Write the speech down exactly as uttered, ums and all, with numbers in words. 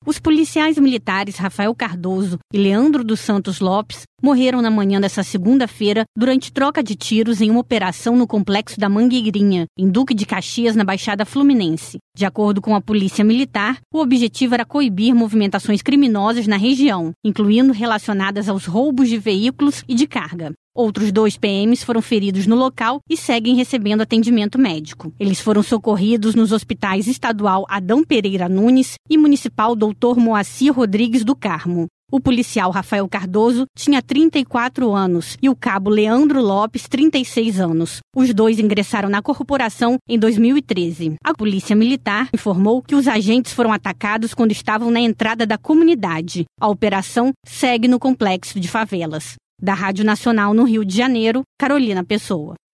Os policiais militares Rafael Cardoso e Leandro dos Santos Lopes morreram na manhã dessa segunda-feira durante troca de tiros em uma operação no complexo da Mangueirinha, em Duque de Caxias, na Baixada Fluminense. De acordo com a Polícia Militar, o objetivo era coibir movimentações criminosas na região, incluindo relacionadas aos roubos de veículos e de carga. Outros dois P Ms foram feridos no local e seguem recebendo atendimento médico. Eles foram socorridos nos hospitais estadual Adão Pereira Nunes e municipal doutor Moacir Rodrigues do Carmo. O policial Rafael Cardoso tinha trinta e quatro anos e o cabo Leandro Lopes, trinta e seis anos. Os dois ingressaram na corporação em dois mil e treze. A Polícia Militar informou que os agentes foram atacados quando estavam na entrada da comunidade. A operação segue no complexo de favelas. Da Rádio Nacional no Rio de Janeiro, Carolina Pessoa.